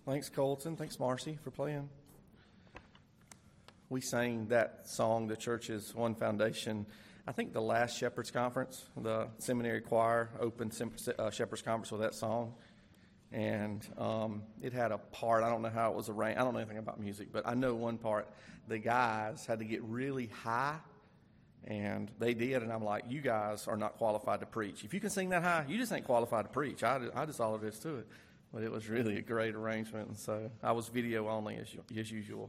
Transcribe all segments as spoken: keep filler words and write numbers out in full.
Thanks, Colton. Thanks, Marcy, for playing. We sang that song, The Church's One Foundation, I think the last Shepherd's Conference. The seminary choir opened uh, Shepherd's Conference with that song. And um, it had a part, I don't know how it was arranged, I don't know anything about music, but I know one part, the guys had to get really high, and they did, and I'm like, you guys are not qualified to preach. If you can sing that high, you just ain't qualified to preach. I, I just all there is to it. But it was really a great arrangement, and so I was video only as, as usual.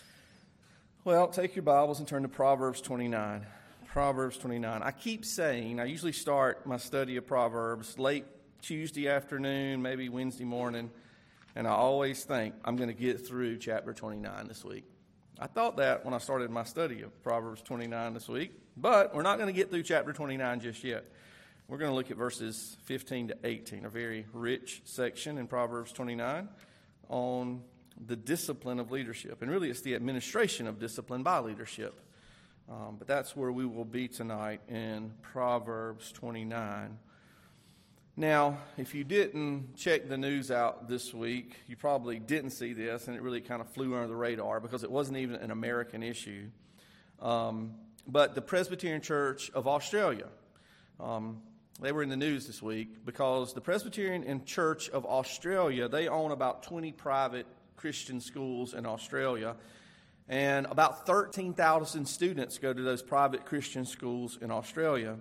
Well, take your Bibles and turn to Proverbs twenty-nine. Proverbs twenty-nine. I keep saying, I usually start my study of Proverbs late Tuesday afternoon, maybe Wednesday morning, and I always think I'm going to get through chapter twenty-nine this week. I thought that when I started my study of Proverbs twenty-nine this week, but we're not going to get through chapter twenty-nine just yet. We're going to look at verses fifteen to eighteen, a very rich section in Proverbs twenty-nine on the discipline of leadership. And really it's the administration of discipline by leadership. Um, but that's where we will be tonight in Proverbs twenty-nine. Now, if you didn't check the news out this week, you probably didn't see this, and it really kind of flew under the radar because it wasn't even an American issue. Um, but the Presbyterian Church of Australia, um, they were in the news this week because the Presbyterian Church of Australia, they own about twenty private Christian schools in Australia, and about thirteen thousand students go to those private Christian schools in Australia.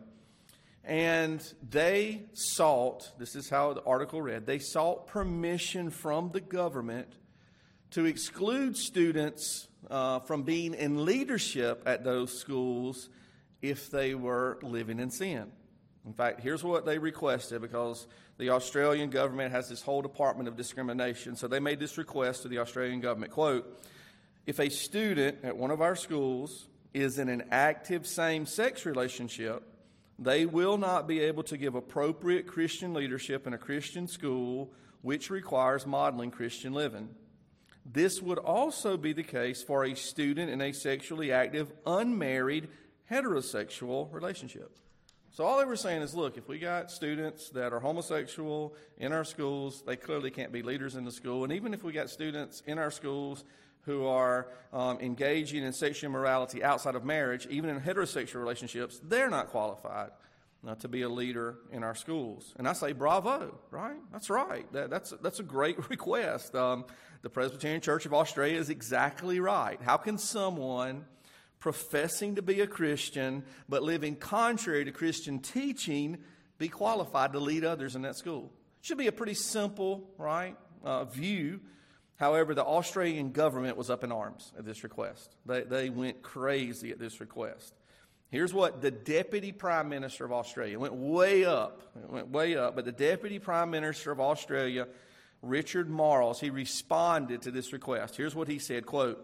And they sought, this is how the article read, they sought permission from the government to exclude students uh, from being in leadership at those schools if they were living in sin. In fact, here's what they requested, because the Australian government has this whole department of discrimination. So they made this request to the Australian government, quote, if a student at one of our schools is in an active same-sex relationship, they will not be able to give appropriate Christian leadership in a Christian school which requires modeling Christian living. This would also be the case for a student in a sexually active, unmarried, heterosexual relationship. So all they were saying is, look, if we got students that are homosexual in our schools, they clearly can't be leaders in the school. And even if we got students in our schools who are um, engaging in sexual immorality outside of marriage, even in heterosexual relationships, they're not qualified uh, to be a leader in our schools. And I say, bravo, right? That's right. That, that's, that's a great request. Um, the Presbyterian Church of Australia is exactly right. How can someone professing to be a Christian but living contrary to Christian teaching be qualified to lead others in that school? Should be a pretty simple, right, uh, view. However, the Australian government was up in arms at this request. They, they went crazy at this request. Here's what the Deputy Prime Minister of Australia, went way up, it went way up, but the Deputy Prime Minister of Australia, Richard Marles, he responded to this request. Here's what he said, quote,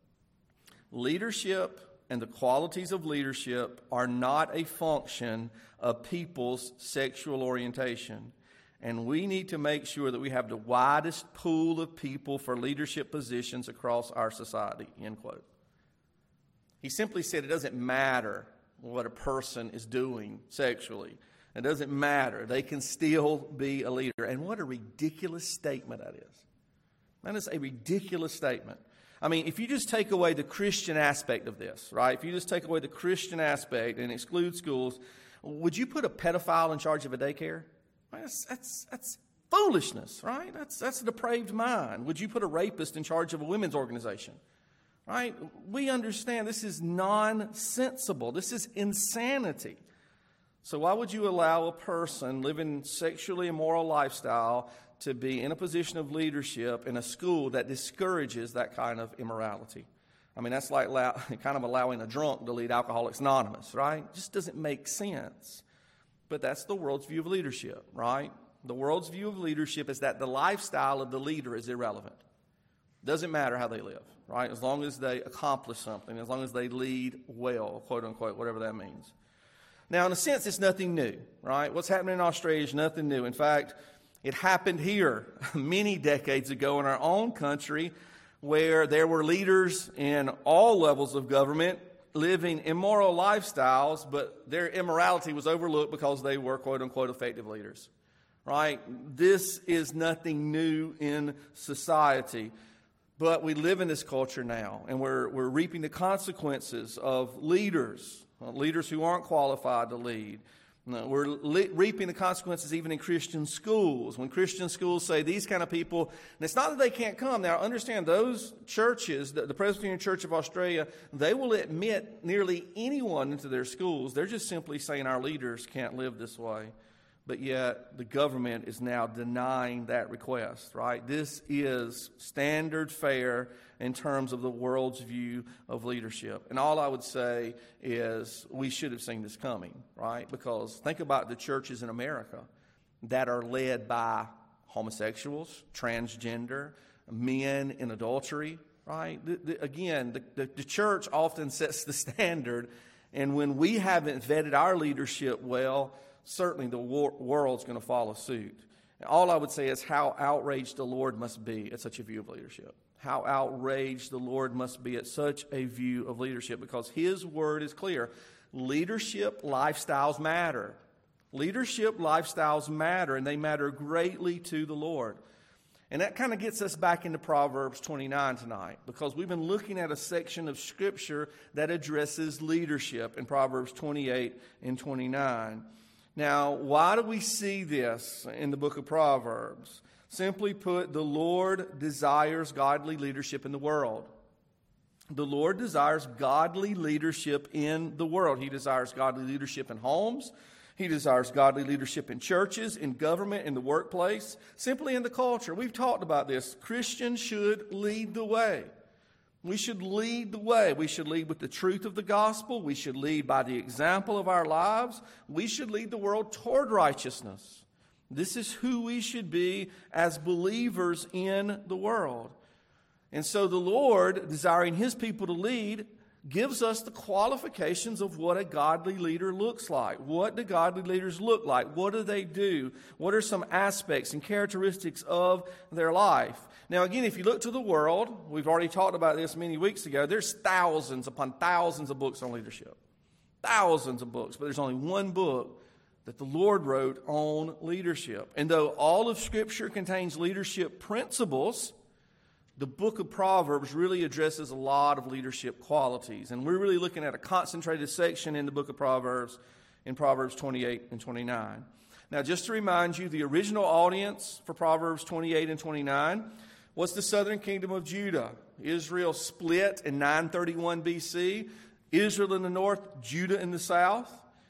leadership and the qualities of leadership are not a function of people's sexual orientation. And we need to make sure that we have the widest pool of people for leadership positions across our society, end quote. He simply said it doesn't matter what a person is doing sexually. It doesn't matter. They can still be a leader. And what a ridiculous statement that is. That is a ridiculous statement. I mean, if you just take away the Christian aspect of this, right? If you just take away the Christian aspect and exclude schools, would you put a pedophile in charge of a daycare? That's, that's, that's foolishness, right? That's, that's a depraved mind. Would you put a rapist in charge of a women's organization? Right? We understand this is nonsensical. This is insanity. So why would you allow a person living sexually immoral lifestyle to be in a position of leadership in a school that discourages that kind of immorality? I mean, that's like allow, kind of allowing a drunk to lead Alcoholics Anonymous, right? It just doesn't make sense. But that's the world's view of leadership, right? The world's view of leadership is that the lifestyle of the leader is irrelevant. Doesn't matter how they live, right? As long as they accomplish something, as long as they lead well, quote unquote, whatever that means. Now, in a sense, it's nothing new, right? What's happening in Australia is nothing new. In fact, it happened here many decades ago in our own country where there were leaders in all levels of government living immoral lifestyles, but their immorality was overlooked because they were, quote unquote, effective leaders. right? This is nothing new in society. But we live in this culture now, and we're, we're reaping the consequences of leaders, uh, leaders who aren't qualified to lead. No, we're le- reaping the consequences even in Christian schools. When Christian schools say these kind of people, and it's not that they can't come. Now, understand those churches, the, the Presbyterian Church of Australia, they will admit nearly anyone into their schools. They're just simply saying our leaders can't live this way. But yet the government is now denying that request, right? This is standard fare in terms of the world's view of leadership. And all I would say is we should have seen this coming, right? Because think about the churches in America that are led by homosexuals, transgender, men in adultery, right? The, the, again, the, the, the church often sets the standard, and when we haven't vetted our leadership well, certainly the war- world's going to follow suit. And all I would say is how outraged the Lord must be at such a view of leadership. How outraged the Lord must be at such a view of leadership, because His word is clear. Leadership lifestyles matter. Leadership lifestyles matter, and they matter greatly to the Lord. And that kind of gets us back into Proverbs twenty-nine tonight, because we've been looking at a section of Scripture that addresses leadership in Proverbs twenty-eight and twenty-nine. Now, why do we see this in the book of Proverbs? Simply put, the Lord desires godly leadership in the world. The Lord desires godly leadership in the world. He desires godly leadership in homes. He desires godly leadership in churches, in government, in the workplace, simply in the culture. We've talked about this. Christians should lead the way. We should lead the way. We should lead with the truth of the gospel. We should lead by the example of our lives. We should lead the world toward righteousness. This is who we should be as believers in the world. And so the Lord, desiring His people to lead, gives us the qualifications of what a godly leader looks like. What do godly leaders look like? What do they do? What are some aspects and characteristics of their life? Now, again, if you look to the world, we've already talked about this many weeks ago, there's thousands upon thousands of books on leadership. Thousands of books, but there's only one book that the Lord wrote on leadership. And though all of Scripture contains leadership principles, the book of Proverbs really addresses a lot of leadership qualities. And we're really looking at a concentrated section in the book of Proverbs, in Proverbs twenty-eight and twenty-nine. Now, just to remind you, the original audience for Proverbs twenty-eight and twenty-nine was the southern kingdom of Judah. Israel split in nine thirty-one B C. Israel in the north, Judah in the south.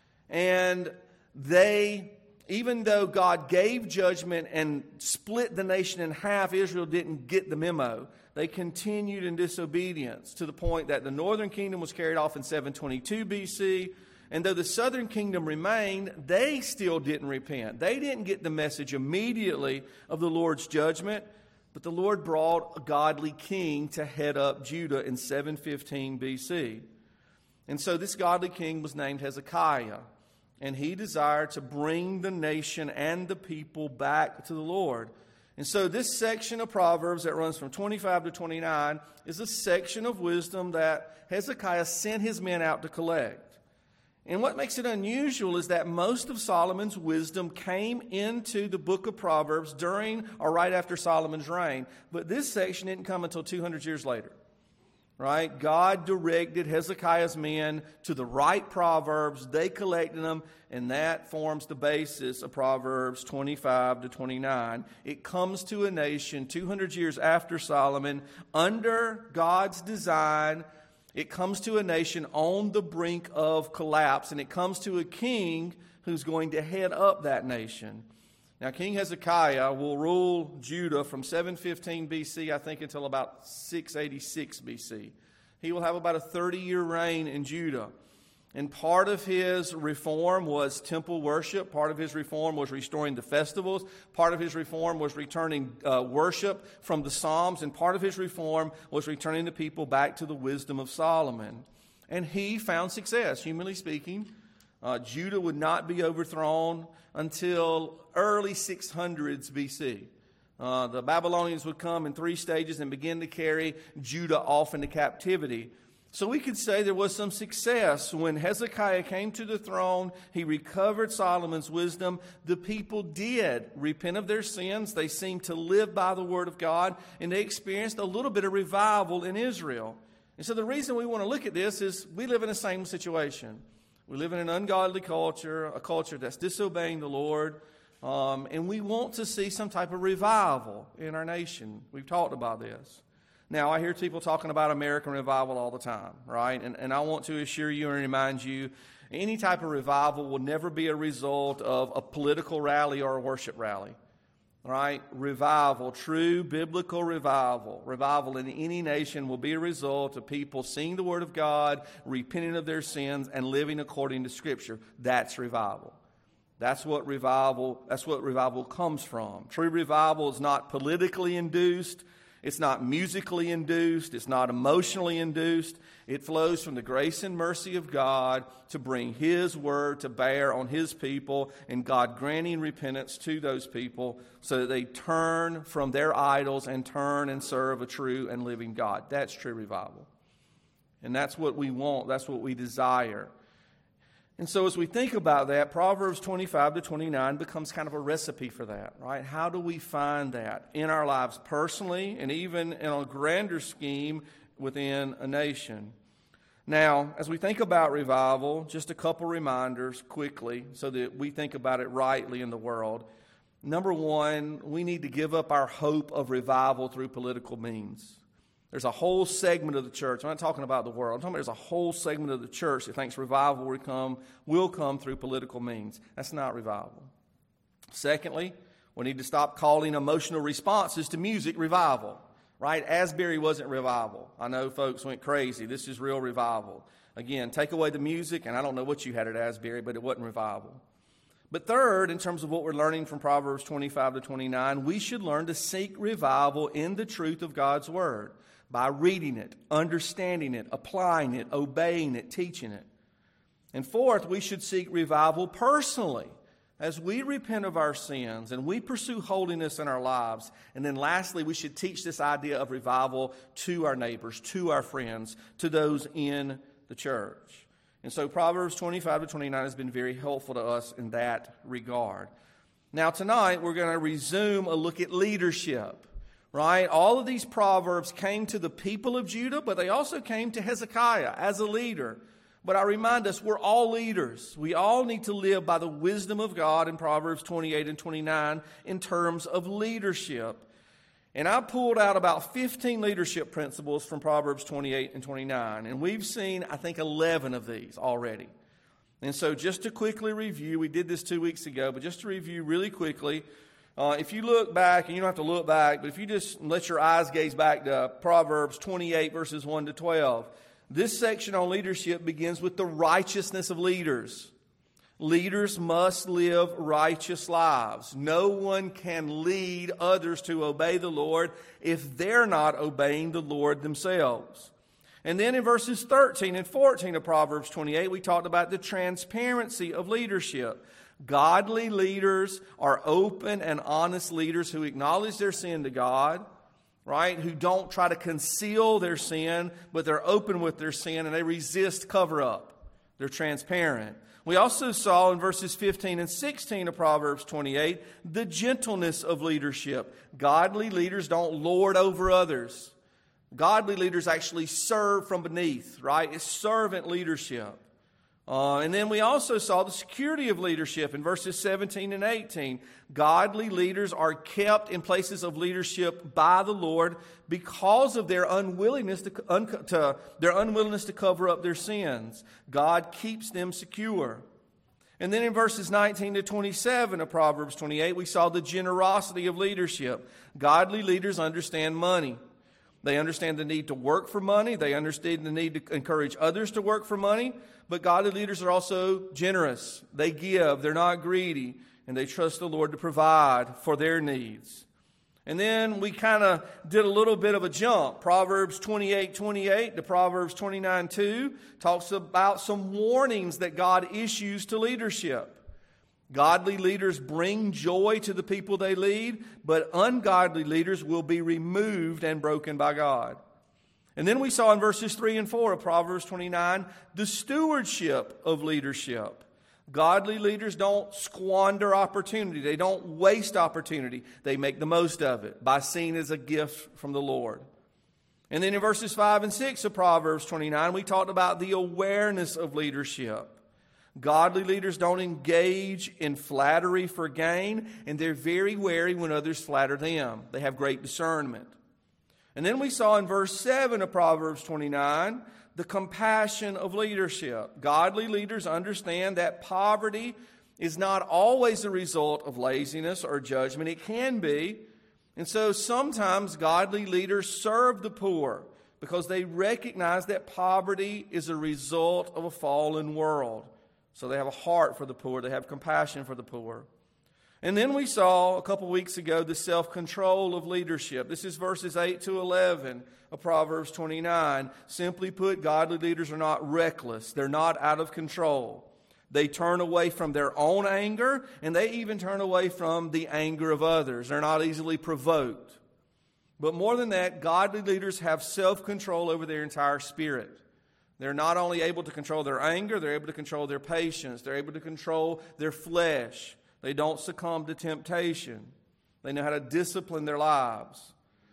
And they, even though God gave judgment and split the nation in half, Israel didn't get the memo. They continued in disobedience to the point that the northern kingdom was carried off in seven twenty-two B C. And though the southern kingdom remained, they still didn't repent. They didn't get the message immediately of the Lord's judgment. But the Lord brought a godly king to head up Judah in seven fifteen B C. And so this godly king was named Hezekiah. And he desired to bring the nation and the people back to the Lord. And so this section of Proverbs that runs from twenty-five to twenty-nine is a section of wisdom that Hezekiah sent his men out to collect. And what makes it unusual is that most of Solomon's wisdom came into the book of Proverbs during or right after Solomon's reign. But this section didn't come until two hundred years later. Right? God directed Hezekiah's men to the right Proverbs. They collected them, and that forms the basis of Proverbs twenty-five to twenty-nine. It comes to a nation two hundred years after Solomon under God's design. It comes to a nation on the brink of collapse, and it comes to a king who's going to head up that nation. Now, King Hezekiah will rule Judah from seven fifteen B C, I think, until about six eighty-six B C. He will have about a thirty-year reign in Judah. And part of his reform was temple worship. Part of his reform was restoring the festivals. Part of his reform was returning uh, worship from the Psalms. And part of his reform was returning the people back to the wisdom of Solomon. And he found success, humanly speaking. Uh, Judah would not be overthrown until early six hundreds B C. Uh, the Babylonians would come in three stages and begin to carry Judah off into captivity. So we could say there was some success. When Hezekiah came to the throne, he recovered Solomon's wisdom. The people did repent of their sins. They seemed to live by the word of God, and they experienced a little bit of revival in Israel. And so the reason we want to look at this is we live in the same situation. We live in an ungodly culture, a culture that's disobeying the Lord, um, and we want to see some type of revival in our nation. We've talked about this. Now, I hear people talking about American revival all the time, right? And, and I want to assure you and remind you, any type of revival will never be a result of a political rally or a worship rally, right? Revival, true biblical revival, revival in any nation will be a result of people seeing the Word of God, repenting of their sins, and living according to Scripture. That's revival. That's what revival, that's what revival comes from. True revival is not politically induced. It's not musically induced. It's not emotionally induced. It flows from the grace and mercy of God to bring His word to bear on His people, and God granting repentance to those people so that they turn from their idols and turn and serve a true and living God. That's true revival. And that's what we want. That's what we desire. And so as we think about that, Proverbs twenty-five to twenty-nine becomes kind of a recipe for that, right? How do we find that in our lives personally and even in a grander scheme within a nation? Now, as we think about revival, just a couple reminders quickly so that we think about it rightly in the world. Number one, we need to give up our hope of revival through political means. There's a whole segment of the church. I'm not talking about the world. I'm talking about there's a whole segment of the church that thinks revival will come, will come through political means. That's not revival. Secondly, we need to stop calling emotional responses to music revival. Right? Asbury wasn't revival. I know folks went crazy. This is real revival. Again, take away the music, and I don't know what you had at Asbury, but it wasn't revival. But third, in terms of what we're learning from Proverbs twenty-five to twenty-nine, we should learn to seek revival in the truth of God's Word by reading it, understanding it, applying it, obeying it, teaching it. And fourth, we should seek revival personally as we repent of our sins and we pursue holiness in our lives. And then lastly, we should teach this idea of revival to our neighbors, to our friends, to those in the church. And so Proverbs twenty-five to twenty-nine has been very helpful to us in that regard. Now tonight, we're going to resume a look at leadership. Right? All of these proverbs came to the people of Judah, but they also came to Hezekiah as a leader. But I remind us, we're all leaders. We all need to live by the wisdom of God in Proverbs twenty-eight and twenty-nine in terms of leadership. And I pulled out about fifteen leadership principles from Proverbs twenty-eight and twenty-nine. And we've seen, I think, eleven of these already. And so just to quickly review, we did this two weeks ago, but just to review really quickly, Uh, if you look back, and you don't have to look back, but if you just let your eyes gaze back to Proverbs twenty-eight, verses one to twelve, this section on leadership begins with the righteousness of leaders. Leaders must live righteous lives. No one can lead others to obey the Lord if they're not obeying the Lord themselves. And then in verses thirteen and fourteen of Proverbs twenty-eight, we talked about the transparency of leadership. Godly leaders are open and honest leaders who acknowledge their sin to God, right? Who don't try to conceal their sin, but they're open with their sin and they resist cover-up. They're transparent. We also saw in verses fifteen and sixteen of Proverbs twenty-eight the gentleness of leadership. Godly leaders don't lord over others. Godly leaders actually serve from beneath, right? It's servant leadership. Uh, and then we also saw the security of leadership in verses seventeen and eighteen. Godly leaders are kept in places of leadership by the Lord because of their unwillingness to, un, to their unwillingness to cover up their sins. God keeps them secure. And then in verses nineteen to twenty-seven of Proverbs twenty-eight, we saw the generosity of leadership. Godly leaders understand money. They understand the need to work for money. They understand the need to encourage others to work for money. But godly leaders are also generous. They give. They're not greedy. And they trust the Lord to provide for their needs. And then we kind of did a little bit of a jump. Proverbs twenty-eight twenty-eight to Proverbs twenty-nine two talks about some warnings that God issues to leadership. Godly leaders bring joy to the people they lead, but ungodly leaders will be removed and broken by God. And then we saw in verses three and four of Proverbs twenty-nine, the stewardship of leadership. Godly leaders don't squander opportunity. They don't waste opportunity. They make the most of it by seeing it as a gift from the Lord. And then in verses five and six of Proverbs twenty-nine, we talked about the awareness of leadership. Godly leaders don't engage in flattery for gain, and they're very wary when others flatter them. They have great discernment. And then we saw in verse seven of Proverbs twenty-nine, the compassion of leadership. Godly leaders understand that poverty is not always the result of laziness or judgment. It can be. And so sometimes godly leaders serve the poor because they recognize that poverty is a result of a fallen world. So they have a heart for the poor. They have compassion for the poor. And then we saw a couple weeks ago the self-control of leadership. This is verses eight to eleven of Proverbs twenty-nine. Simply put, godly leaders are not reckless. They're not out of control. They turn away from their own anger, and they even turn away from the anger of others. They're not easily provoked. But more than that, godly leaders have self-control over their entire spirit. They're not only able to control their anger, they're able to control their patience. They're able to control their flesh. They don't succumb to temptation. They know how to discipline their lives.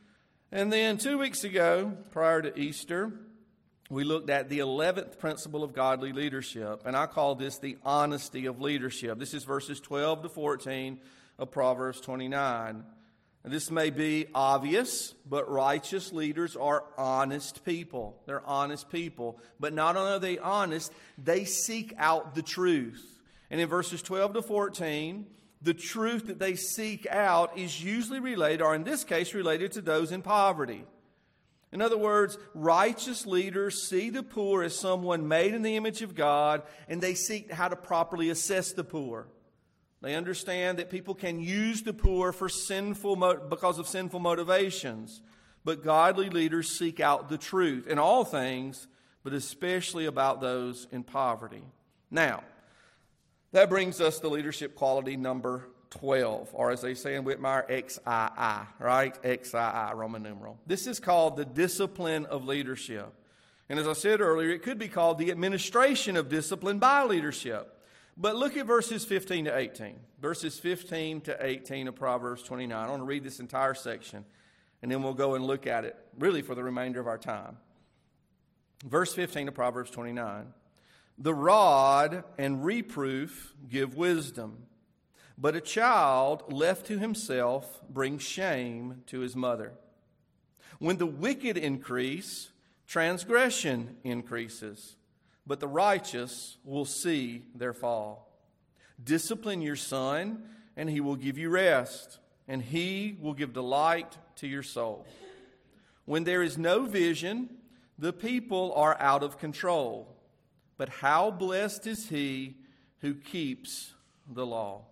And then two weeks ago, prior to Easter, we looked at the eleventh principle of godly leadership, and I call this the honesty of leadership. This is verses twelve to fourteen of Proverbs twenty-nine. And this may be obvious, but righteous leaders are honest people. They're honest people. But not only are they honest, they seek out the truth. And in verses twelve to fourteen, the truth that they seek out is usually related, or in this case, related to those in poverty. In other words, righteous leaders see the poor as someone made in the image of God, and they seek how to properly assess the poor. They understand that people can use the poor for sinful because of sinful motivations. But godly leaders seek out the truth in all things, but especially about those in poverty. Now, that brings us to leadership quality number twelve, or as they say in Whitmire, X I I, right? X I I, Roman numeral. This is called the discipline of leadership. And as I said earlier, it could be called the administration of discipline by leadership. But look at verses fifteen to eighteen. Verses fifteen to eighteen of Proverbs twenty-nine. I want to read this entire section, and then we'll go and look at it, really for the remainder of our time. Verse fifteen of Proverbs twenty-nine. The rod and reproof give wisdom, but a child left to himself brings shame to his mother. When the wicked increase, transgression increases, but the righteous will see their fall. Discipline your son, and he will give you rest, and he will give delight to your soul. When there is no vision, the people are out of control. But how blessed is he who keeps the law.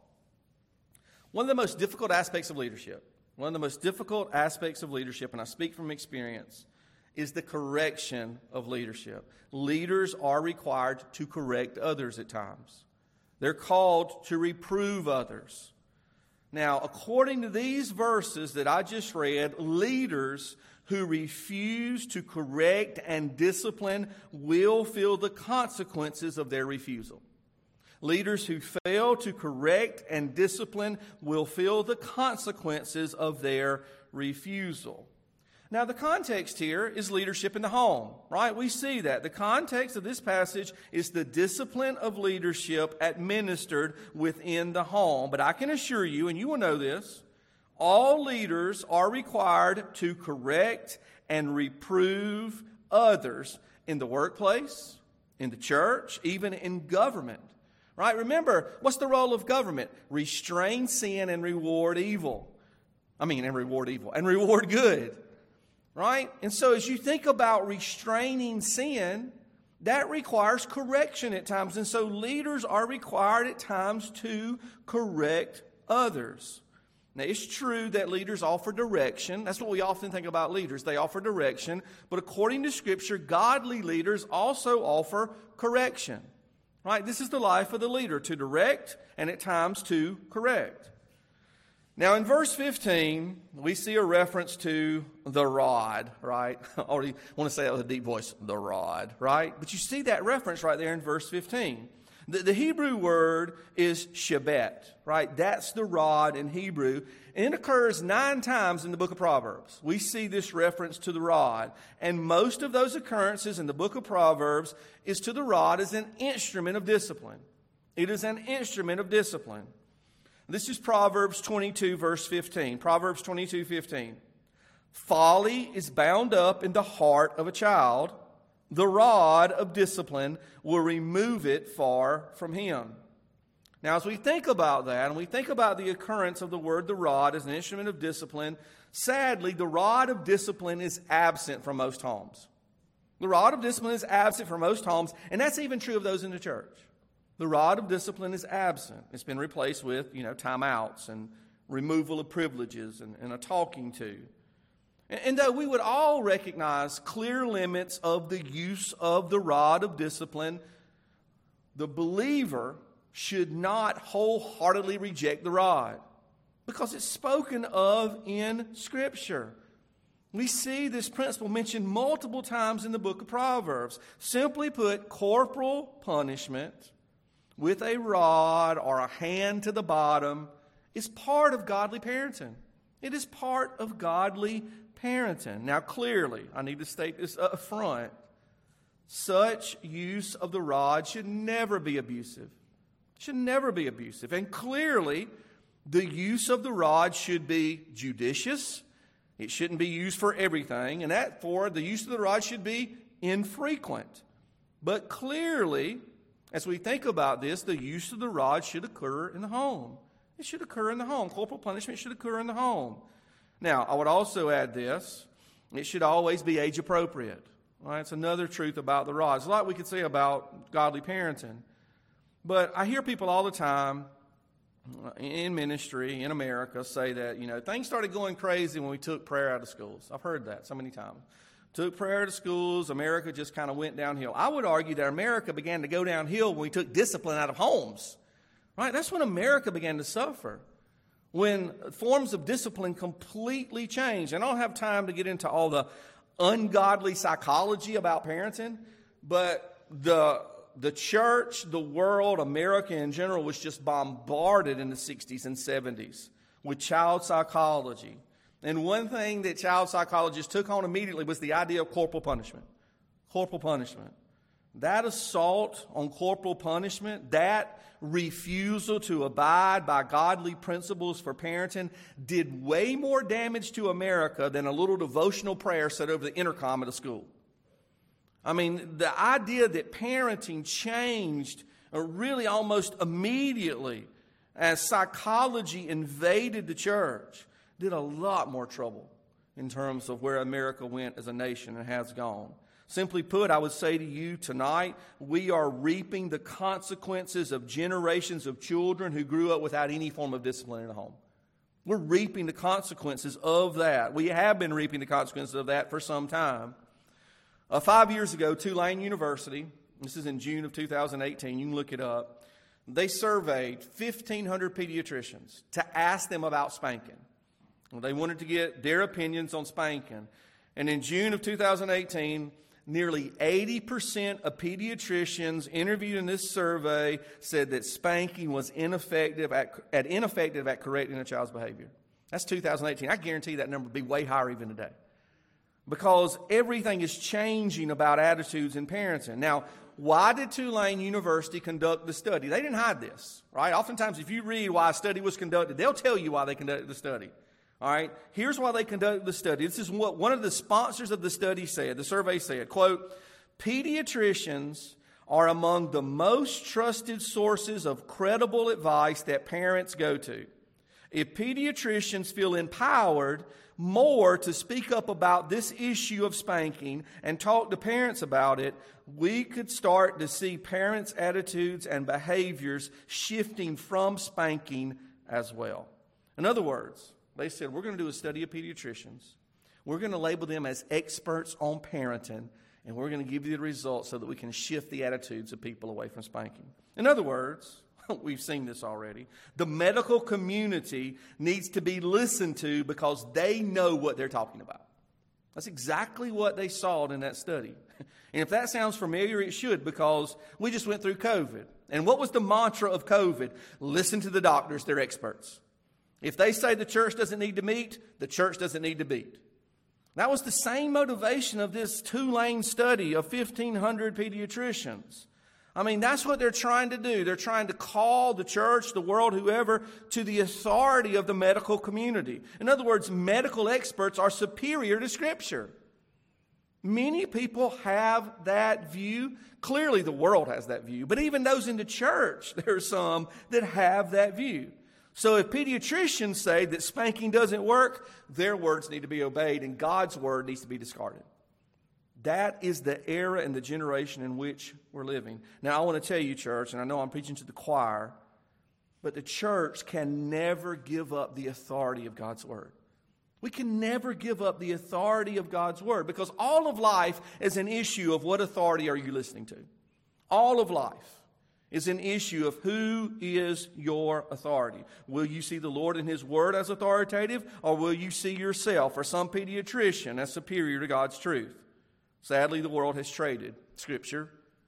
One of the most difficult aspects of leadership, one of the most difficult aspects of leadership, and I speak from experience, is the correction of leadership. Leaders are required to correct others at times. They're called to reprove others. Now, according to these verses that I just read, leaders who refuse to correct and discipline will feel the consequences of their refusal. Leaders who fail to correct and discipline will feel the consequences of their refusal. Now, the context here is leadership in the home, right? We see that. The context of this passage is the discipline of leadership administered within the home. But I can assure you, and you will know this, all leaders are required to correct and reprove others in the workplace, in the church, even in government. Right? Remember, what's the role of government? Restrain sin and reward evil. I mean, and reward evil, and reward good. Right? And so as you think about restraining sin, that requires correction at times. And so leaders are required at times to correct others. Now, it's true that leaders offer direction. That's what we often think about leaders. They offer direction. But according to Scripture, godly leaders also offer correction. Right? This is the life of the leader, to direct and at times to correct. Now, in verse fifteen, we see a reference to the rod, right? I already want to say that with a deep voice, the rod, right? But you see that reference right there in verse fifteen. The, the Hebrew word is shebet, right? That's the rod in Hebrew. And it occurs nine times in the book of Proverbs. We see this reference to the rod. And most of those occurrences in the book of Proverbs is to the rod as an instrument of discipline. It is an instrument of discipline. This is Proverbs twenty-two, verse fifteen. Proverbs twenty-two, fifteen. Folly is bound up in the heart of a child. The rod of discipline will remove it far from him. Now, as we think about that, and we think about the occurrence of the word the rod as an instrument of discipline, sadly, the rod of discipline is absent from most homes. The rod of discipline is absent from most homes, and that's even true of those in the church. The rod of discipline is absent. It's been replaced with, you know, timeouts and removal of privileges and, and a talking to. And, and though we would all recognize clear limits of the use of the rod of discipline, the believer should not wholeheartedly reject the rod because it's spoken of in Scripture. We see this principle mentioned multiple times in the book of Proverbs. Simply put, corporal punishment with a rod or a hand to the bottom is part of godly parenting. It is part of godly parenting. Now, clearly, I need to state this up front. Such use of the rod should never be abusive. Should never be abusive. And clearly, the use of the rod should be judicious. It shouldn't be used for everything. And that for the use of the rod should be infrequent. But clearly, as we think about this, the use of the rod should occur in the home. It should occur in the home. Corporal punishment should occur in the home. Now, I would also add this. It should always be age appropriate. All right, it's another truth about the rod. There's a lot we could say about godly parenting. But I hear people all the time in ministry in America say that, you know, things started going crazy when we took prayer out of schools. I've heard that so many times. Took prayer to schools, America just kind of went downhill. I would argue that America began to go downhill when we took discipline out of homes. Right? That's when America began to suffer. When forms of discipline completely changed. And I don't have time to get into all the ungodly psychology about parenting, but the the church, the world, America in general was just bombarded in the sixties and seventies with child psychology. And one thing that child psychologists took on immediately was the idea of corporal punishment. Corporal punishment. That assault on corporal punishment, that refusal to abide by godly principles for parenting did way more damage to America than a little devotional prayer said over the intercom at a school. I mean, the idea that parenting changed really almost immediately as psychology invaded the church did a lot more trouble in terms of where America went as a nation and has gone. Simply put, I would say to you tonight, we are reaping the consequences of generations of children who grew up without any form of discipline in the home. We're reaping the consequences of that. We have been reaping the consequences of that for some time. Uh, five years ago, Tulane University, this is in June of two thousand eighteen, you can look it up, they surveyed fifteen hundred pediatricians to ask them about spanking. Well, they wanted to get their opinions on spanking. And in June of two thousand eighteen, nearly eighty percent of pediatricians interviewed in this survey said that spanking was ineffective at, at ineffective at correcting a child's behavior. That's two thousand eighteen. I guarantee that number would be way higher even today. Because everything is changing about attitudes in parenting. Now, why did Tulane University conduct the study? They didn't hide this, right? Oftentimes, if you read why a study was conducted, they'll tell you why they conducted the study. All right, here's why they conducted the study. This is what one of the sponsors of the study said. The survey said, quote, pediatricians are among the most trusted sources of credible advice that parents go to. If pediatricians feel empowered more to speak up about this issue of spanking and talk to parents about it, we could start to see parents' attitudes and behaviors shifting from spanking as well. In other words, they said, we're going to do a study of pediatricians. We're going to label them as experts on parenting, and we're going to give you the results so that we can shift the attitudes of people away from spanking. In other words, We've seen this already. The medical community needs to be listened to because they know what they're talking about. That's exactly what they saw in that study. And if that sounds familiar, it should, because we just went through COVID. And what was the mantra of COVID? Listen to the doctors, they're experts. If they say the church doesn't need to meet, the church doesn't need to meet. That was the same motivation of this two-lane study of fifteen hundred pediatricians. I mean, that's what they're trying to do. They're trying to call the church, the world, whoever, to the authority of the medical community. In other words, medical experts are superior to Scripture. Many people have that view. Clearly, the world has that view. But even those in the church, there are some that have that view. So if pediatricians say that spanking doesn't work, their words need to be obeyed and God's word needs to be discarded. That is the era and the generation in which we're living. Now, I want to tell you, church, and I know I'm preaching to the choir, but the church can never give up the authority of God's word. We can never give up the authority of God's word, because all of life is an issue of what authority are you listening to. All of life is an issue of who is your authority. Will you see the Lord and His word as authoritative, or will you see yourself or some pediatrician as superior to God's truth? Sadly, the world has traded Scripture.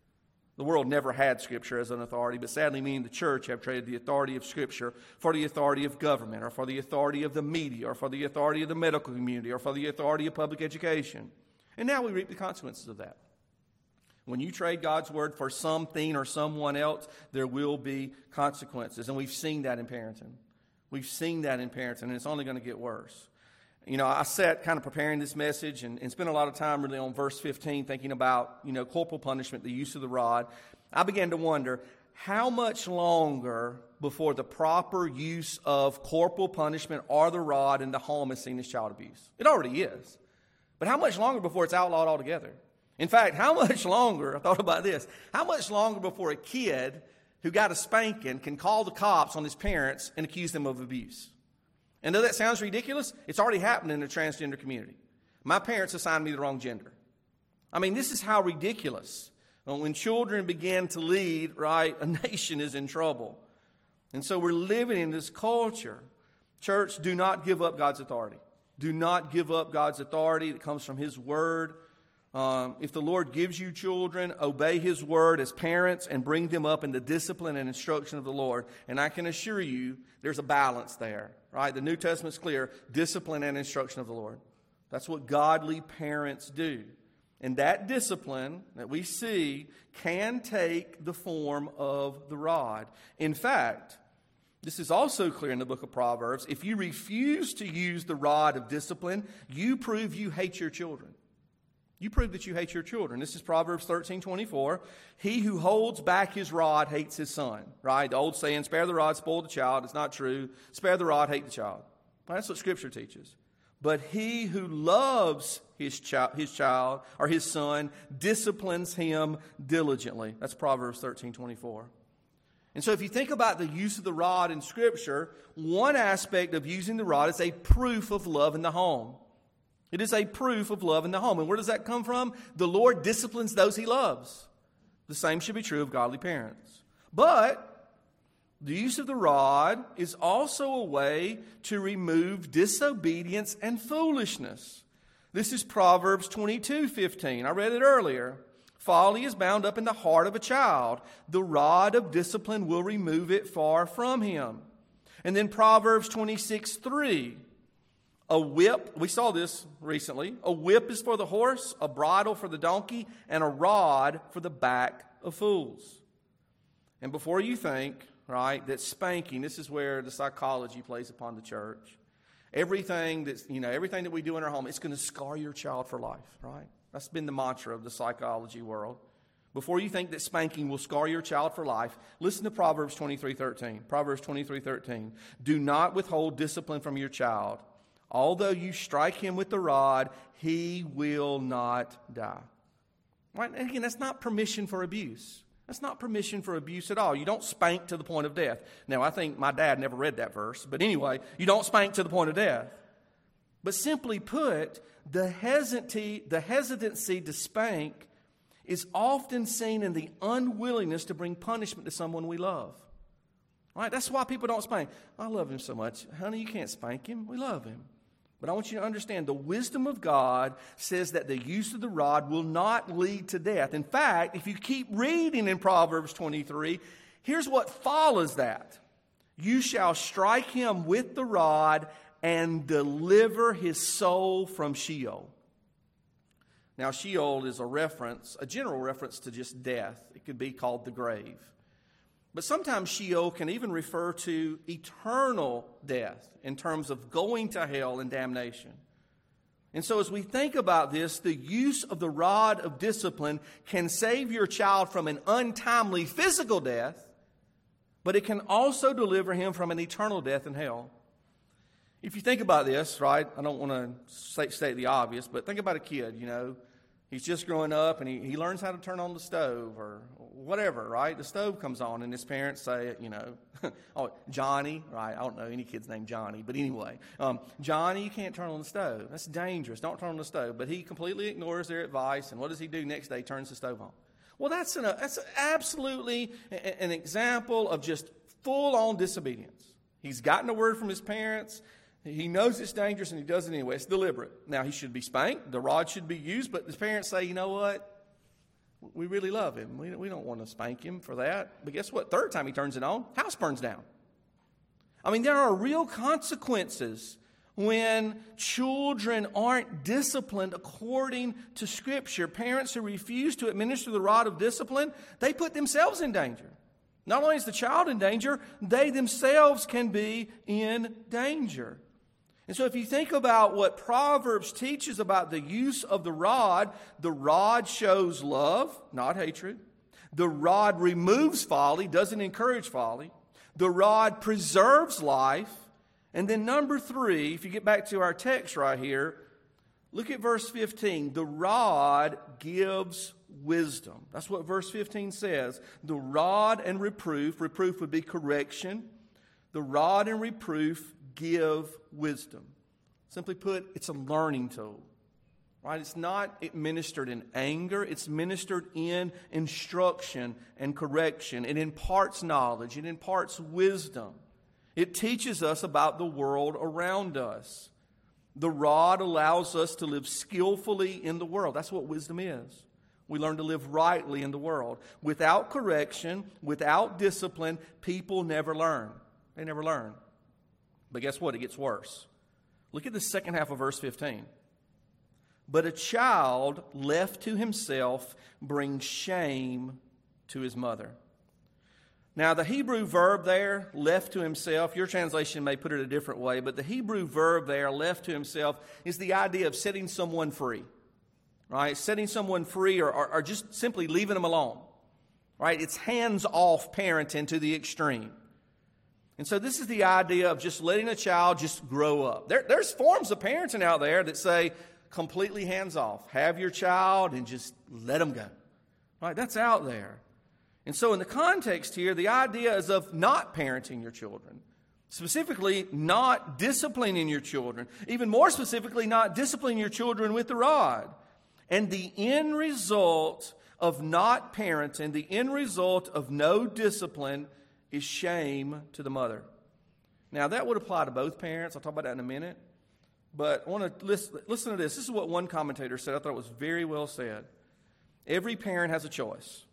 The world never had Scripture as an authority, but sadly, me and the church have traded the authority of Scripture for the authority of government, or for the authority of the media, or for the authority of the medical community, or for the authority of public education. And now we reap the consequences of that. When you trade God's word for something or someone else, there will be consequences. And we've seen that in parenting. We've seen that in parenting, and it's only going to get worse. You know, I sat kind of preparing this message and, and spent a lot of time really on verse fifteen thinking about, you know, corporal punishment, the use of the rod. I began to wonder, how much longer before the proper use of corporal punishment or the rod in the home is seen as child abuse? It already is. But how much longer before it's outlawed altogether? In fact, how much longer, I thought about this, how much longer before a kid who got a spanking can call the cops on his parents and accuse them of abuse? And though that sounds ridiculous, it's already happening in the transgender community. My parents assigned me the wrong gender. I mean, this is how ridiculous. When children begin to lead, right, a nation is in trouble. And so we're living in this culture. Church, do not give up God's authority. Do not give up God's authority that comes from His word. Um, if the Lord gives you children, obey His word as parents and bring them up in the discipline and instruction of the Lord. And I can assure you there's a balance there, right? The New Testament's clear, discipline and instruction of the Lord. That's what godly parents do. And that discipline that we see can take the form of the rod. In fact, this is also clear in the book of Proverbs. If you refuse to use the rod of discipline, you prove you hate your children. You prove that you hate your children. This is Proverbs thirteen twenty-four. He who holds back his rod hates his son. Right? The old saying, spare the rod, spoil the child. It's not true. Spare the rod, hate the child. Well, that's what Scripture teaches. But he who loves his child, his child or his son disciplines him diligently. That's Proverbs thirteen twenty-four. And so if you think about the use of the rod in Scripture, one aspect of using the rod is a proof of love in the home. It is a proof of love in the home. And where does that come from? The Lord disciplines those He loves. The same should be true of godly parents. But the use of the rod is also a way to remove disobedience and foolishness. This is Proverbs twenty-two fifteen. I read it earlier. Folly is bound up in the heart of a child. The rod of discipline will remove it far from him. And then Proverbs twenty-six three. A whip, we saw this recently, a whip is for the horse, a bridle for the donkey, and a rod for the back of fools. And before you think, right, that spanking, this is where the psychology plays upon the church. Everything that's, you know, everything that we do in our home, it's going to scar your child for life, right? That's been the mantra of the psychology world. Before you think that spanking will scar your child for life, listen to Proverbs twenty-three thirteen. Proverbs twenty-three thirteen. Do not withhold discipline from your child. Although you strike him with the rod, he will not die. Right? And again, that's not permission for abuse. That's not permission for abuse at all. You don't spank to the point of death. Now, I think my dad never read that verse. But anyway, you don't spank to the point of death. But simply put, the hesitancy, the hesitancy to spank is often seen in the unwillingness to bring punishment to someone we love. All right, that's why people don't spank. I love him so much. Honey, you can't spank him. We love him. But I want you to understand the wisdom of God says that the use of the rod will not lead to death. In fact, if you keep reading in Proverbs twenty-three, here's what follows that. You shall strike him with the rod and deliver his soul from Sheol. Now, Sheol is a reference, a general reference to just death. It could be called the grave. But sometimes Sheol can even refer to eternal death in terms of going to hell and damnation. And so as we think about this, the use of the rod of discipline can save your child from an untimely physical death, but it can also deliver him from an eternal death in hell. If you think about this, right, I don't want to state the obvious, but think about a kid, you know. He's just growing up and he, he learns how to turn on the stove or whatever, right? The stove comes on and his parents say, you know, oh, Johnny, right? I don't know any kid's named Johnny, but anyway. Um, Johnny, you can't turn on the stove. That's dangerous. Don't turn on the stove. But he completely ignores their advice, and what does he do next day? He turns the stove on. Well, that's, an, that's absolutely an example of just full-on disobedience. He's gotten a word from his parents. He knows it's dangerous and he does it anyway. It's deliberate. Now, he should be spanked. The rod should be used. But his parents say, you know what? We really love him. We, we don't want to spank him for that. But guess what? Third time he turns it on, house burns down. I mean, there are real consequences when children aren't disciplined according to Scripture. Parents who refuse to administer the rod of discipline, they put themselves in danger. Not only is the child in danger, they themselves can be in danger. And so if you think about what Proverbs teaches about the use of the rod, the rod shows love, not hatred. The rod removes folly, doesn't encourage folly. The rod preserves life. And then number three, if you get back to our text right here, look at verse fifteen. The rod gives wisdom. That's what verse fifteen says. The rod and reproof, reproof would be correction. The rod and reproof give wisdom. Simply put, it's a learning tool. Right? It's not administered in anger. It's ministered in instruction and correction. It imparts knowledge. It imparts wisdom. It teaches us about the world around us. The rod allows us to live skillfully in the world. That's what wisdom is. We learn to live rightly in the world. Without correction, without discipline, people never learn. They never learn. But guess what? It gets worse. Look at the second half of verse fifteen. But a child left to himself brings shame to his mother. Now, the Hebrew verb there, left to himself, your translation may put it a different way, but the Hebrew verb there, left to himself, is the idea of setting someone free. Right? Setting someone free or, or, or just simply leaving them alone. Right? It's hands-off parenting to the extreme. And so this is the idea of just letting a child just grow up. There, there's forms of parenting out there that say completely hands-off. Have your child and just let them go. Right? That's out there. And so in the context here, the idea is of not parenting your children. Specifically, not disciplining your children. Even more specifically, not disciplining your children with the rod. And the end result of not parenting, the end result of no discipline is shame to the mother. Now, that would apply to both parents. I'll talk about that in a minute. But I want to listen, listen to this. This is what one commentator said. I thought it was very well said. Every parent has a choice.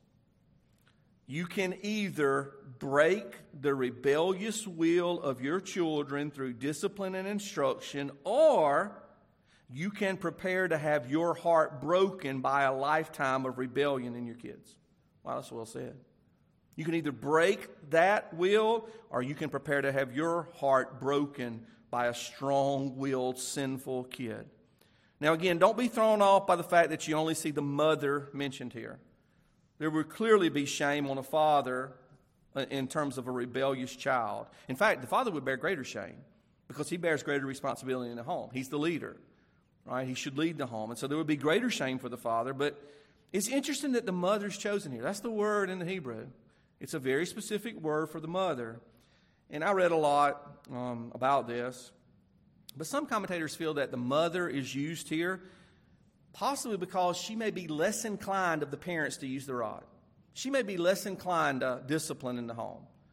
You can either break the rebellious will of your children through discipline and instruction, or you can prepare to have your heart broken by a lifetime of rebellion in your kids. Wow, that's well said. You can either break that will, or you can prepare to have your heart broken by a strong-willed, sinful kid. Now again, don't be thrown off by the fact that you only see the mother mentioned here. There would clearly be shame on a father in terms of a rebellious child. In fact, the father would bear greater shame because he bears greater responsibility in the home. He's the leader, right? He should lead the home. And so there would be greater shame for the father. But it's interesting that the mother's chosen here. That's the word in the Hebrew. It's a very specific word for the mother. And I read a lot um, about this. But some commentators feel that the mother is used here possibly because she may be less inclined of the parents to use the rod. She may be less inclined to discipline in the home.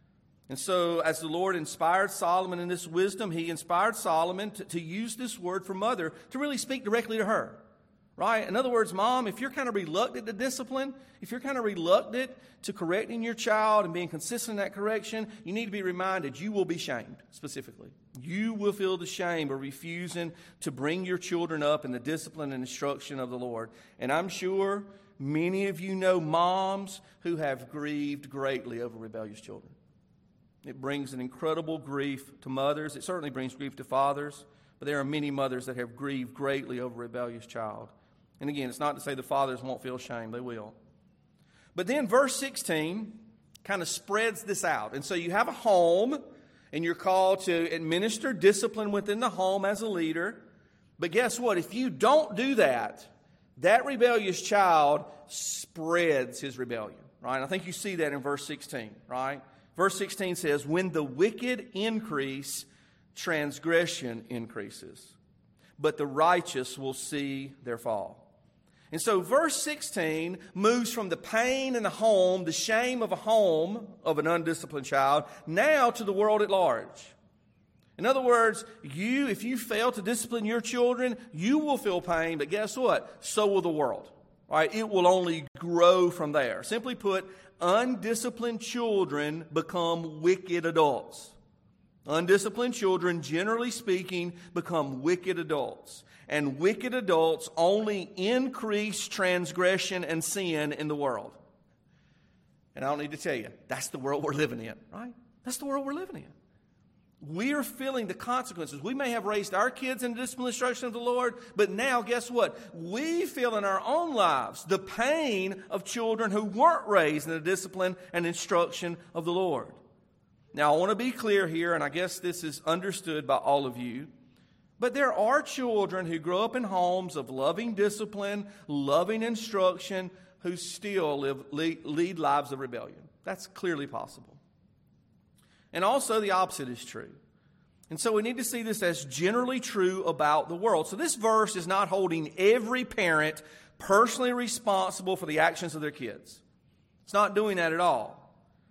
And so as the Lord inspired Solomon in this wisdom, he inspired Solomon to, to use this word for mother to really speak directly to her. Right? In other words, mom, if you're kind of reluctant to discipline, if you're kind of reluctant to correcting your child and being consistent in that correction, you need to be reminded you will be shamed, specifically. You will feel the shame of refusing to bring your children up in the discipline and instruction of the Lord. And I'm sure many of you know moms who have grieved greatly over rebellious children. It brings an incredible grief to mothers. It certainly brings grief to fathers. But there are many mothers that have grieved greatly over a rebellious child. And again, it's not to say the fathers won't feel shame. They will. But then verse sixteen kind of spreads this out. And so you have a home, and you're called to administer discipline within the home as a leader. But guess what? If you don't do that, that rebellious child spreads his rebellion. Right? And I think you see that in verse sixteen. Right? Verse sixteen says, when the wicked increase, transgression increases, but the righteous will see their fall. And so verse sixteen moves from the pain in the home, the shame of a home of an undisciplined child, now to the world at large. In other words, you, if you fail to discipline your children, you will feel pain, but guess what? So will the world. Right? It will only grow from there. Simply put, undisciplined children become wicked adults. Undisciplined children, generally speaking, become wicked adults. And wicked adults only increase transgression and sin in the world. And I don't need to tell you, that's the world we're living in, right? That's the world we're living in. We are feeling the consequences. We may have raised our kids in the discipline instruction of the Lord, but now guess what? We feel in our own lives the pain of children who weren't raised in the discipline and instruction of the Lord. Now, I want to be clear here, and I guess this is understood by all of you, but there are children who grow up in homes of loving discipline, loving instruction, who still live, lead, lead lives of rebellion. That's clearly possible. And also the opposite is true. And so we need to see this as generally true about the world. So this verse is not holding every parent personally responsible for the actions of their kids. It's not doing that at all.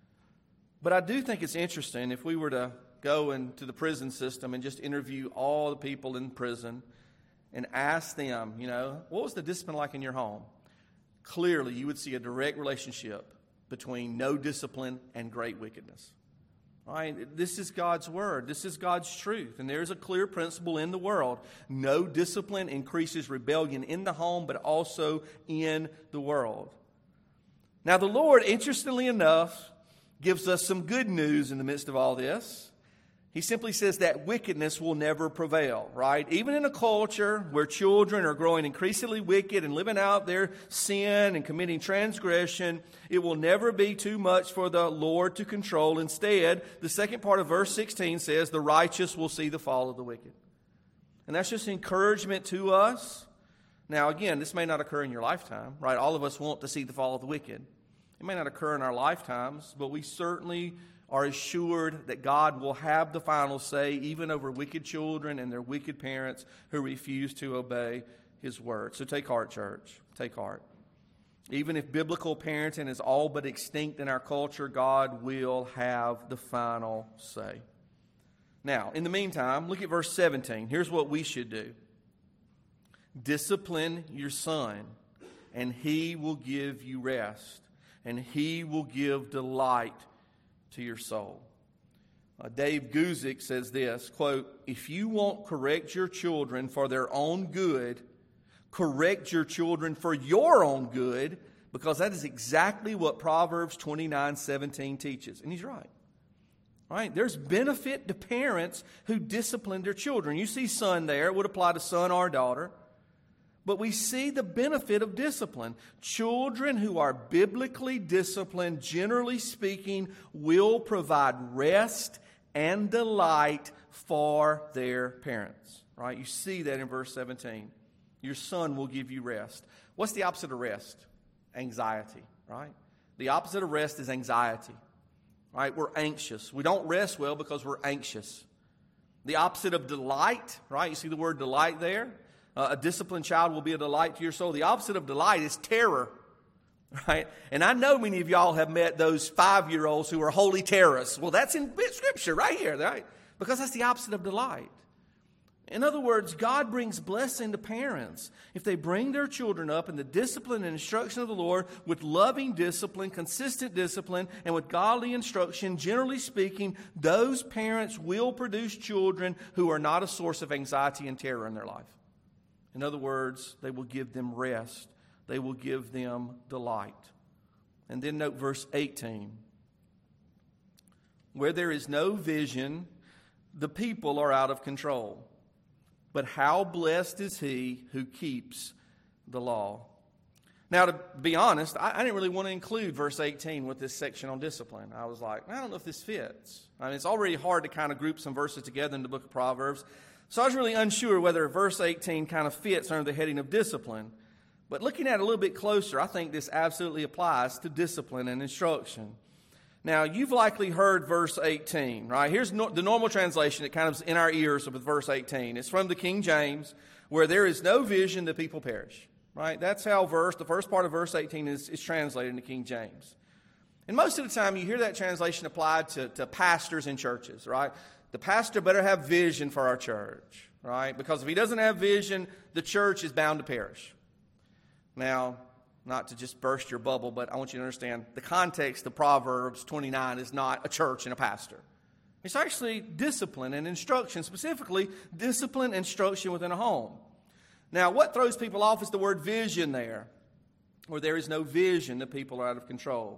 But I do think it's interesting if we were to go into the prison system and just interview all the people in prison and ask them, you know, what was the discipline like in your home? Clearly, you would see a direct relationship between no discipline and great wickedness. Right? This is God's word. This is God's truth. And there's a clear principle in the world. No discipline increases rebellion in the home, but also in the world. Now, the Lord, interestingly enough, gives us some good news in the midst of all this. He simply says that wickedness will never prevail, right? Even in a culture where children are growing increasingly wicked and living out their sin and committing transgression, it will never be too much for the Lord to control. Instead, the second part of verse sixteen says, the righteous will see the fall of the wicked. And that's just encouragement to us. Now, again, this may not occur in your lifetime, right? All of us want to see the fall of the wicked. It may not occur in our lifetimes, but we certainly are assured that God will have the final say even over wicked children and their wicked parents who refuse to obey His word. So take heart, church. Take heart. Even if biblical parenting is all but extinct in our culture, God will have the final say. Now, in the meantime, look at verse seventeen. Here's what we should do. Discipline your son, and he will give you rest, and he will give delight to your soul. Uh, Dave Guzik says this, quote, if you won't correct your children for their own good, correct your children for your own good, because that is exactly what Proverbs twenty-nine seventeen teaches. And he's right. Right? There's benefit to parents who discipline their children. You see son there. It would apply to son or daughter. But we see the benefit of discipline. Children who are biblically disciplined, generally speaking, will provide rest and delight for their parents. Right? You see that in verse seventeen. Your son will give you rest. What's the opposite of rest? Anxiety. Right? The opposite of rest is anxiety. Right? We're anxious. We don't rest well because we're anxious. The opposite of delight. Right? You see the word delight there? Uh, a disciplined child will be a delight to your soul. The opposite of delight is terror. right? And I know many of y'all have met those five-year-olds who are holy terrorists. Well, that's in Scripture right here, right? Because that's the opposite of delight. In other words, God brings blessing to parents if they bring their children up in the discipline and instruction of the Lord with loving discipline, consistent discipline, and with godly instruction. Generally speaking, those parents will produce children who are not a source of anxiety and terror in their life. In other words, they will give them rest. They will give them delight. And then note verse eighteen. Where there is no vision, the people are out of control. But how blessed is he who keeps the law. Now, to be honest, I, I didn't really want to include verse eighteen with this section on discipline. I was like, I don't know if this fits. I mean, it's already hard to kind of group some verses together in the book of Proverbs. So I was really unsure whether verse eighteen kind of fits under the heading of discipline. But looking at it a little bit closer, I think this absolutely applies to discipline and instruction. Now, you've likely heard verse eighteen, right? Here's no, the normal translation. It kind of is in our ears with verse eighteen. It's from the King James, where there is no vision, the people perish, right? That's how verse, the first part of verse eighteen is, is translated in the King James. And most of the time, you hear that translation applied to, to pastors in churches, right? The pastor better have vision for our church, right? Because if he doesn't have vision, the church is bound to perish. Now, not to just burst your bubble, but I want you to understand the context of Proverbs twenty-nine is not a church and a pastor. It's actually discipline and instruction, specifically discipline and instruction within a home. Now, what throws people off is the word vision there. Where there is no vision, the people are out of control.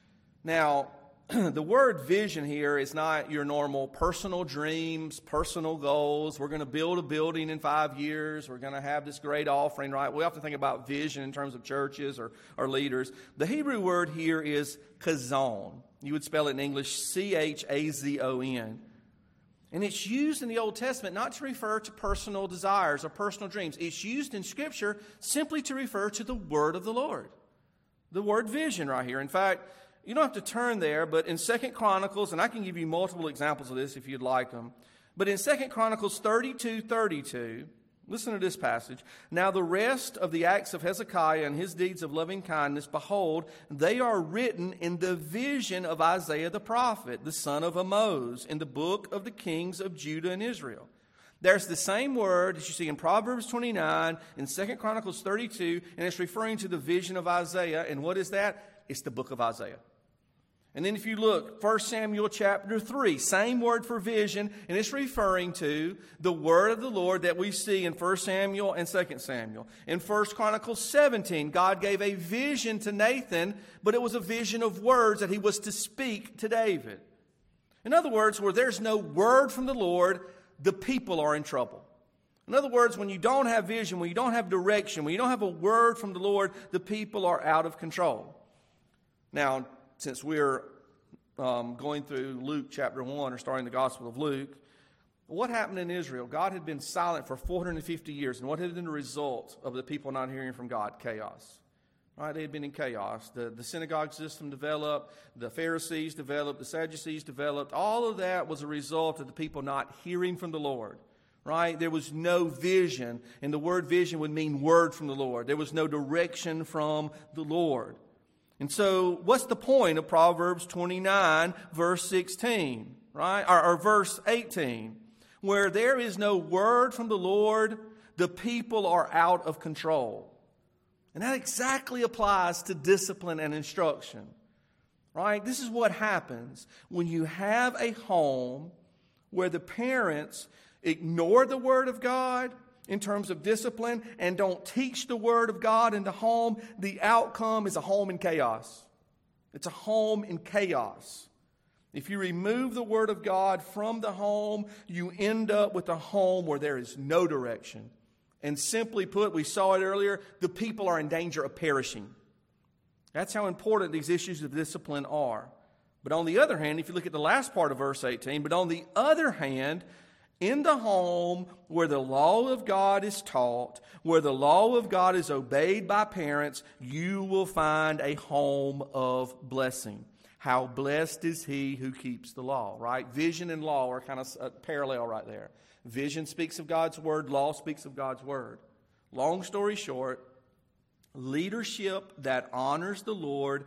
Now, the word vision here is not your normal personal dreams, personal goals. We're going to build a building in five years. We're going to have this great offering, right? We often think about vision in terms of churches or, or leaders. The Hebrew word here is chazon. You would spell it in English C H A Z O N. And it's used in the Old Testament not to refer to personal desires or personal dreams. It's used in Scripture simply to refer to the word of the Lord. The word vision right here. In fact, you don't have to turn there, but in Second Chronicles, and I can give you multiple examples of this if you'd like them, but in Second Chronicles thirty-two thirty-two, listen to this passage. Now the rest of the acts of Hezekiah and his deeds of loving kindness, behold, they are written in the vision of Isaiah the prophet, the son of Amoz, in the book of the kings of Judah and Israel. There's the same word that you see in Proverbs twenty-nine, in Second Chronicles thirty-two, and it's referring to the vision of Isaiah. And what is that? It's the book of Isaiah. And then if you look, First Samuel chapter three, same word for vision, and it's referring to the word of the Lord that we see in First Samuel and Second Samuel. In First Chronicles seventeen, God gave a vision to Nathan, but it was a vision of words that he was to speak to David. In other words, where there's no word from the Lord, the people are in trouble. In other words, when you don't have vision, when you don't have direction, when you don't have a word from the Lord, the people are out of control. Now, since we're um, going through Luke chapter one, or starting the Gospel of Luke, what happened in Israel? God had been silent for four hundred fifty years. And what had been the result of the people not hearing from God? Chaos. Right? They had been in chaos. The, the synagogue system developed. The Pharisees developed. The Sadducees developed. All of that was a result of the people not hearing from the Lord. Right? There was no vision. And the word vision would mean word from the Lord. There was no direction from the Lord. And so, what's the point of Proverbs twenty-nine, verse sixteen, right? Or, or verse eighteen, where there is no word from the Lord, the people are out of control. And that exactly applies to discipline and instruction, right? This is what happens when you have a home where the parents ignore the word of God in terms of discipline and don't teach the word of God in the home. The outcome is a home in chaos. It's a home in chaos. If you remove the word of God from the home, you end up with a home where there is no direction. And simply put, we saw it earlier, the people are in danger of perishing. That's how important these issues of discipline are. But on the other hand, if you look at the last part of verse eighteen, but on the other hand, in the home where the law of God is taught, where the law of God is obeyed by parents, you will find a home of blessing. How blessed is he who keeps the law, right? Vision and law are kind of a parallel right there. Vision speaks of God's word. Law speaks of God's word. Long story short, Leadership that honors the Lord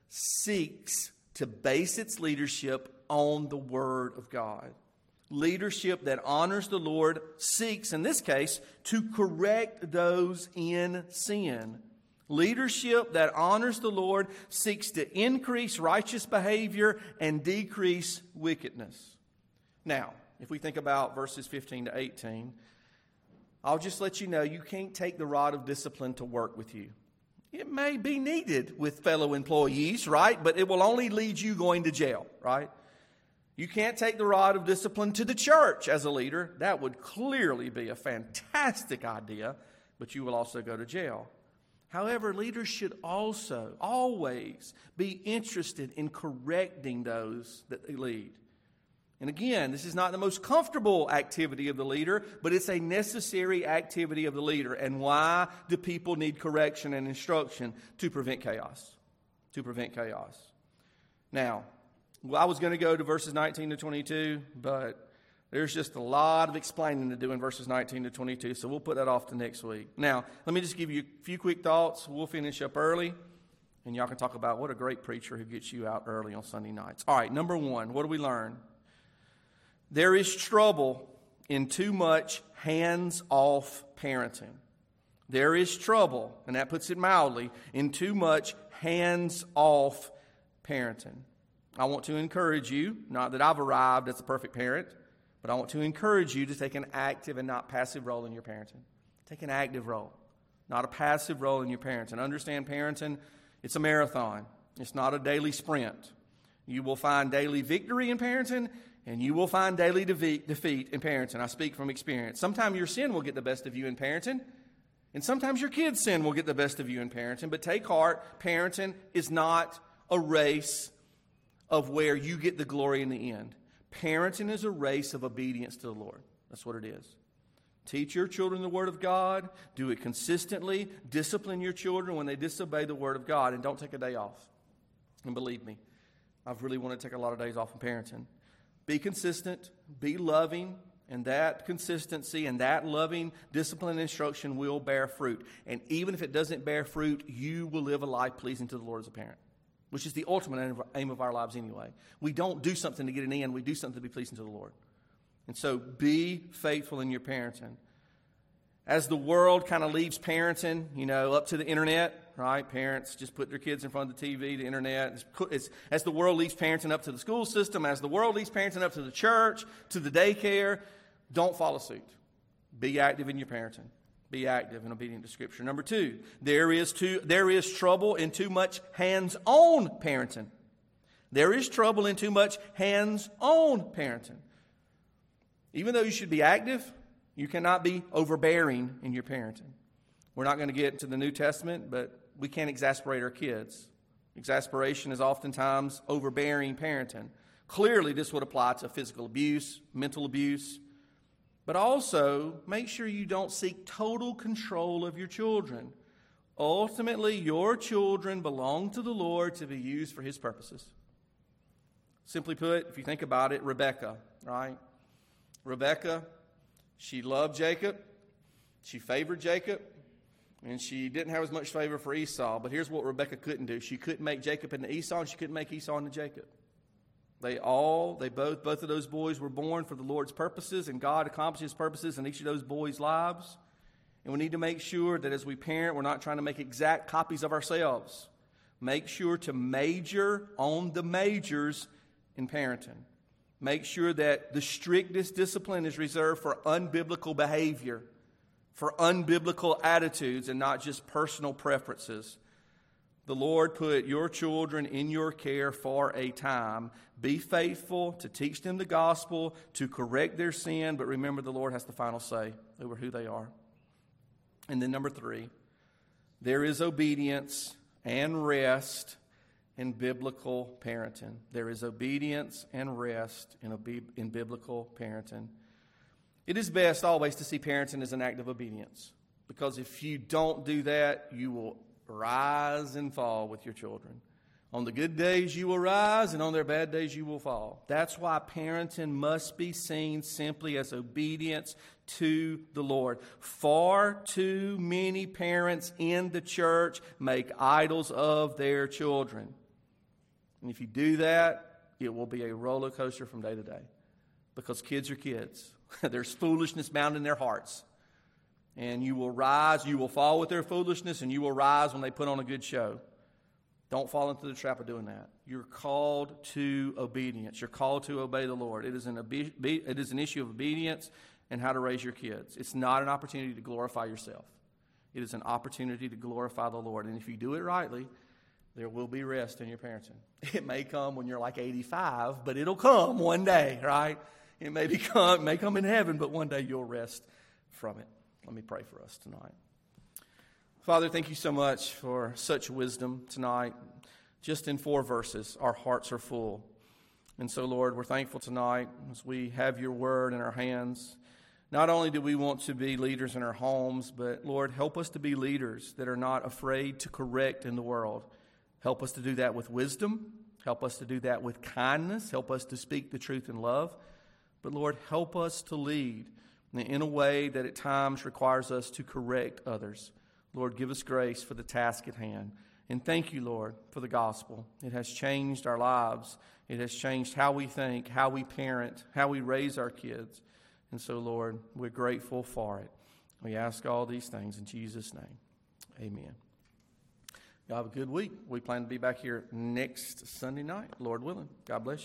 seeks to base its leadership on the Word of God. Leadership that honors the Lord seeks, in this case, to correct those in sin. Leadership that honors the Lord seeks to increase righteous behavior and decrease wickedness. Now, if we think about verses fifteen to eighteen, I'll just let you know you can't take the rod of discipline to work with you. It may be needed with fellow employees, right? But it will only lead you going to jail, right? You can't take the rod of discipline to the church as a leader. That would clearly be a fantastic idea, but you will also go to jail. However, leaders should also always be interested in correcting those that they lead. And again, this is not the most comfortable activity of the leader, but it's a necessary activity of the leader. And why do people need correction and instruction? To prevent chaos. To prevent chaos. Now, well, I was going to go to verses nineteen to twenty-two, but there's just a lot of explaining to do in verses nineteen to twenty-two, so we'll put that off to next week. Now, let me just give you a few quick thoughts. We'll finish up early, and y'all can talk about what a great preacher who gets you out early on Sunday nights. All right, number one, what do we learn? There is trouble in too much hands-off parenting. There is trouble, and that puts it mildly, in too much hands-off parenting. I want to encourage you, not that I've arrived as a perfect parent, but I want to encourage you to take an active and not passive role in your parenting. Take an active role, not a passive role in your parenting. Understand parenting, it's a marathon. It's not a daily sprint. You will find daily victory in parenting, and you will find daily defeat in parenting. I speak from experience. Sometimes your sin will get the best of you in parenting, and sometimes your kids' sin will get the best of you in parenting. But take heart, parenting is not a race of where you get the glory in the end. Parenting is a race of obedience to the Lord. That's what it is. Teach your children the Word of God. Do it consistently. Discipline your children when they disobey the Word of God. And don't take a day off. And believe me, I've really wanted to take a lot of days off in parenting. Be consistent. Be loving. And that consistency and that loving discipline and instruction will bear fruit. And even if it doesn't bear fruit, you will live a life pleasing to the Lord as a parent, which is the ultimate aim of our lives anyway. We don't do something to get an end. We do something to be pleasing to the Lord. And so be faithful in your parenting. As the world kind of leaves parenting, you know, up to the internet, right? Parents just put their kids in front of the T V, the internet. It's, it's, as the world leaves parenting up to the school system, as the world leaves parenting up to the church, to the daycare, don't follow suit. Be active in your parenting. Be active and obedient to Scripture. Number two, there is too, there is trouble in too much hands-on parenting. There is trouble in too much hands-on parenting. Even though you should be active, you cannot be overbearing in your parenting. We're not going to get to the New Testament, but we can't exasperate our kids. Exasperation is oftentimes overbearing parenting. Clearly, this would apply to physical abuse, mental abuse. But also, make sure you don't seek total control of your children. Ultimately, your children belong to the Lord to be used for His purposes. Simply put, if you think about it, Rebekah, right? Rebekah, she loved Jacob. She favored Jacob. And she didn't have as much favor for Esau. But here's what Rebekah couldn't do. She couldn't make Jacob into Esau, and she couldn't make Esau into Jacob. They all, they both, both of those boys were born for the Lord's purposes, and God accomplished His purposes in each of those boys' lives. And we need to make sure that as we parent, we're not trying to make exact copies of ourselves. Make sure to major on the majors in parenting. Make sure that the strictest discipline is reserved for unbiblical behavior, for unbiblical attitudes, and not just personal preferences. The Lord put your children in your care for a time. Be faithful to teach them the gospel, to correct their sin, but remember the Lord has the final say over who they are. And then number three, there is obedience and rest in biblical parenting. There is obedience and rest in, obe- in biblical parenting. It is best always to see parenting as an act of obedience, because if you don't do that, you will rise and fall with your children. On the good days you will rise, and on their bad days you will fall. That's why parenting must be seen simply as obedience to the Lord. Far too many parents in the church make idols of their children. And if you do that, it will be a roller coaster from day to day. Because kids are kids. There's foolishness bound in their hearts. And you will rise, you will fall with their foolishness, and you will rise when they put on a good show. Don't fall into the trap of doing that. You're called to obedience. You're called to obey the Lord. It is an obe- it is an issue of obedience and how to raise your kids. It's not an opportunity to glorify yourself. It is an opportunity to glorify the Lord. And if you do it rightly, there will be rest in your parenting. It may come when you're like eighty-five, but it'll come one day, right? It may, become, it may come in heaven, but one day you'll rest from it. Let me pray for us tonight. Father, thank you so much for such wisdom tonight. Just in four verses, our hearts are full. And so, Lord, we're thankful tonight as we have your word in our hands. Not only do we want to be leaders in our homes, but, Lord, help us to be leaders that are not afraid to correct in the world. Help us to do that with wisdom. Help us to do that with kindness. Help us to speak the truth in love. But, Lord, help us to lead in a way that at times requires us to correct others. Lord, give us grace for the task at hand. And thank you, Lord, for the gospel. It has changed our lives. It has changed how we think, how we parent, how we raise our kids. And so, Lord, we're grateful for it. We ask all these things in Jesus' name. Amen. Y'all have a good week. We plan to be back here next Sunday night, Lord willing. God bless you.